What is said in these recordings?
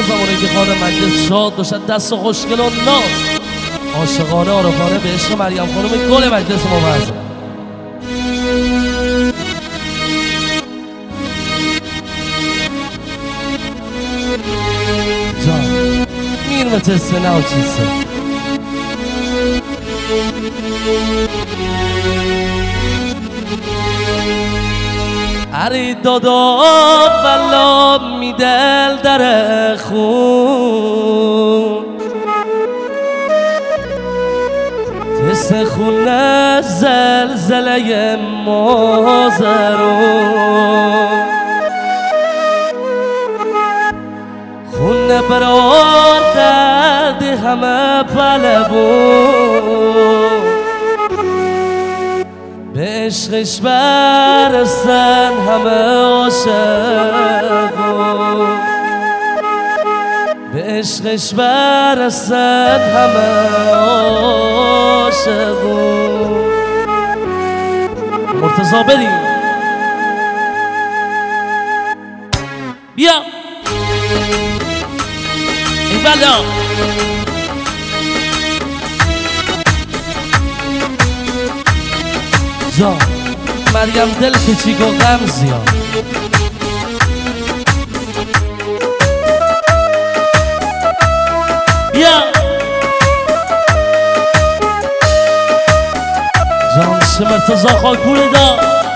زمانی که خانه مجلس شاد باشد دست و خوشگل و ناز عاشقانه عارفانه به عشق مریم خانم گل مجلس ما برزد. جان میر متسه نه و چیسه اری دادا بلا میدل در خون تست خون زلزله مازرون خون برار درد همه پلبون به عشقش برستن همه عاشقون به عشقش برستن همه عاشقون. مرتضی بریم بیا ای بلا جان مریم دل کچیک و غم زیاد بیا جان مرتضی خاکپور دا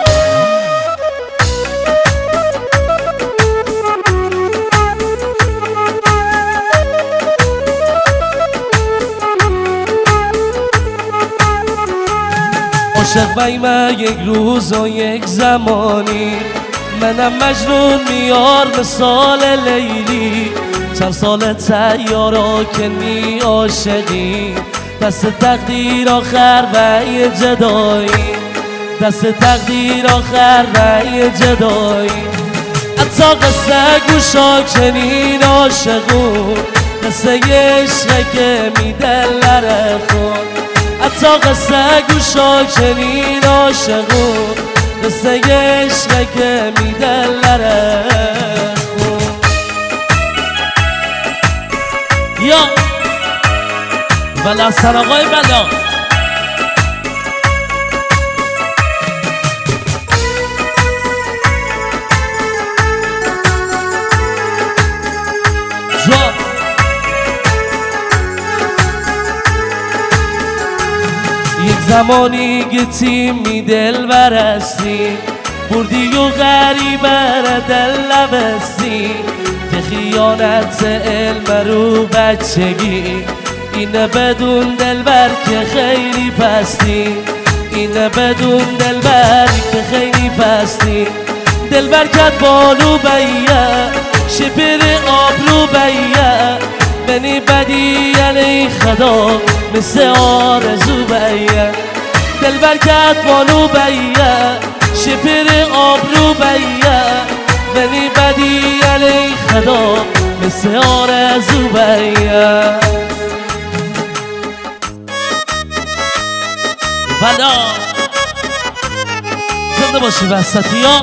عاشق بیمه یک روز و یک زمانی منم مجنون میار مثال لیلی چند سال تیارا که می عاشقی دست تقدیر آخر به جدایی دست تقدیر آخر به جدایی حتی قصه گوشا چنین عاشقون قصه عشقه که میدل نرخون حتی قصه گوشا چنین عاشقون قصه عشقه که میدل نرخون. یا بلا سر آقای بلا یک زمانی گتی می دل برستی بردی و غریبه را دل نبستی ته خیانت علم رو بچگی اینه بدون دلبر که خیلی پستی اینه بدون دلبر که خیلی پستی دلبر کد بالو بیه شپر آبرو بیه منی بدی یعنی خدا مثل آرزو بیه دلبر کد بالو بیه شپر آبرو بیه منی بدی یعنی خدا مثل آرزو بیه. بلا زنده باشی وسطی ها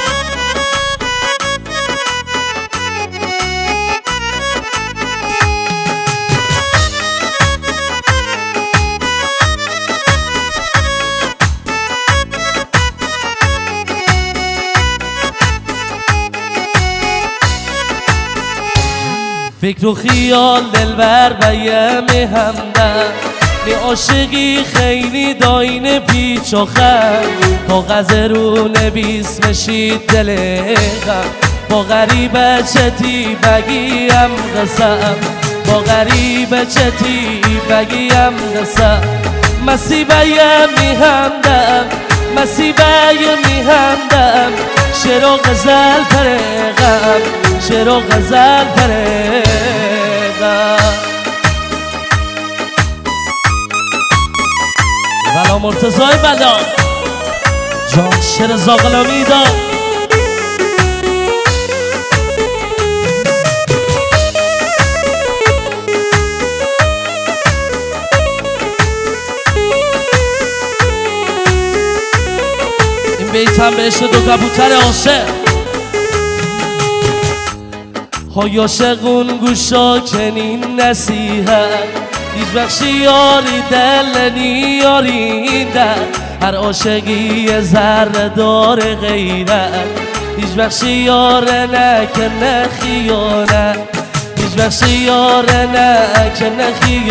فکر و خیال دلبر بیم همدم می عاشقی خیلی داین پیچ و خم کاغذ رو نویس مشید دل غم با غریبه چتی بگیم قسم با غریبه چتی بگیم قسم مسیبه میهندم مسیبه میهندم شعر و غزل پرغم شعر و غزل پرغم. بلا مرتضی بلا جان شعر زاغلامی دا این بیت هم بهش دو کبوتر عاشق های عاشقون گوشا چنین نصیحت هیچ بخشی یاری دل نیاری در هر عاشقی یه ذره دار غیرت هیچ بخشی یاره نه که نه خیانت هیچ بخشی یاره نه که نه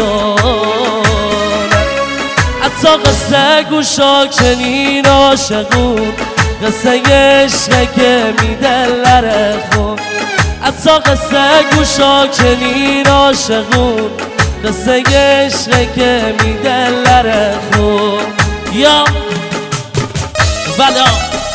خیانت حتی قصه گوشا چنین عاشقون قصه عشقه که میده لره خون حتی قصه گوشا چنین عاشقون قصه عشقه که میده لره خون یا بلا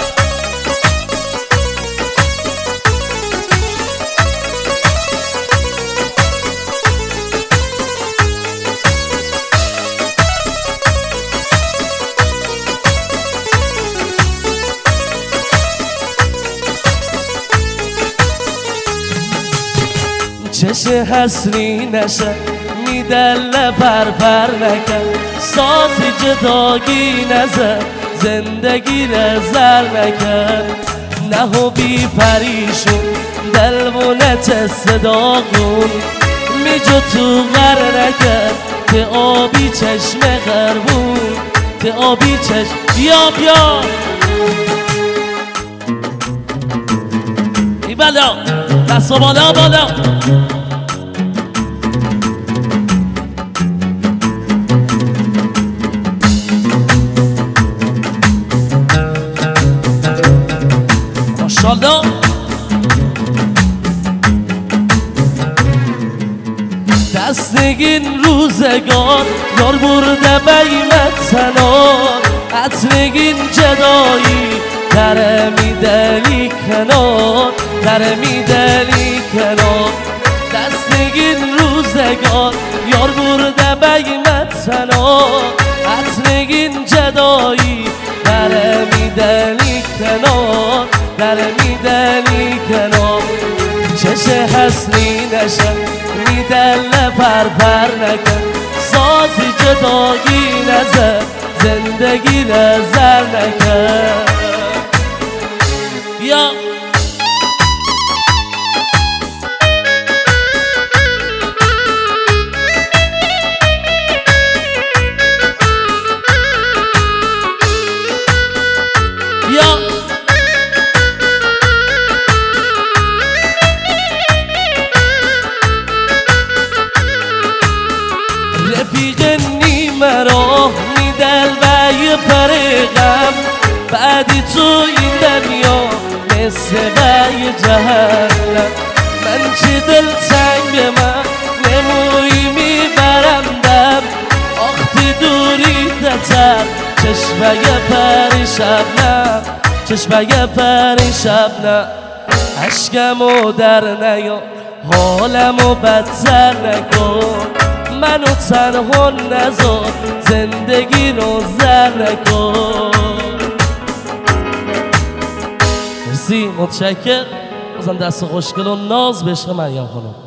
چش حسری نشه میدل پر نکن سازی جداگی نزد زندگی رزر نکن نه و بی پریشون دلمونت صداقون میجو تو غر نکن که آبی چشم غربون که آبی چشم بیا ای بلا دست و بالا ماشالله دستگین روزگار یار برده بیمت سنار عطرگین جدایی دره میدلی کنار دره میدلی کنار دستگین روزگار یار برده بیمت سنار عطرگین جدایی دره میدلی کنار دره میدلی کنار چش حسنی نشن میدل پر نکن سازی جداگی نزد زندگی نظر نکن یا رفیق نیمه راه میدل و یه پرغم بعدی تو این دنیا مثل بای جهنم من چه دل تنگ من نموی میبرم دم آختی دوری دتر چشمه پریشب چشمه پریشب عشقمو در نیا حالمو بدتر نکن منو تنها نذار زندگی رو زر نکن مرسی متشکر بازم دست خوشگل و ناز به عشق مریم خانم